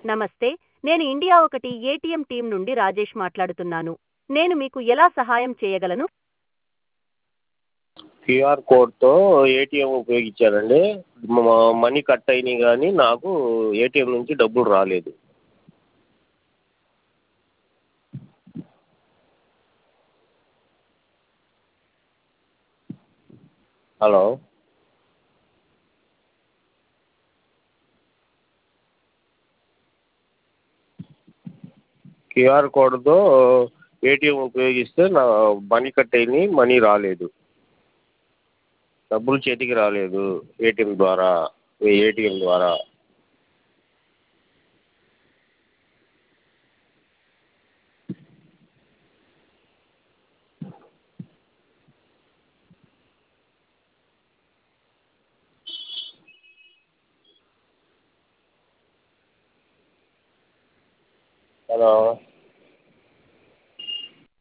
నమస్తే. నేను ఇండియా ఒకటి ఏటీఎం టీం నుండి రాజేష్ మాట్లాడుతున్నాను. నేను మీకు ఎలా సహాయం చేయగలను? క్యూఆర్ కోడ్తో ఏటీఎం ఉపయోగించానండి. మనీ కట్ అయినాయి కానీ నాకు ఏటీఎం నుంచి డబ్బులు రాలేదు. హలో. క్యూఆర్ కోడ్తో ఏటీఎం ఉపయోగిస్తే నా మనీ కట్ అయినాయి, మనీ రాలేదు. డబ్బులు చేతికి రాలేదు ఏటీఎం ద్వారా. హలో.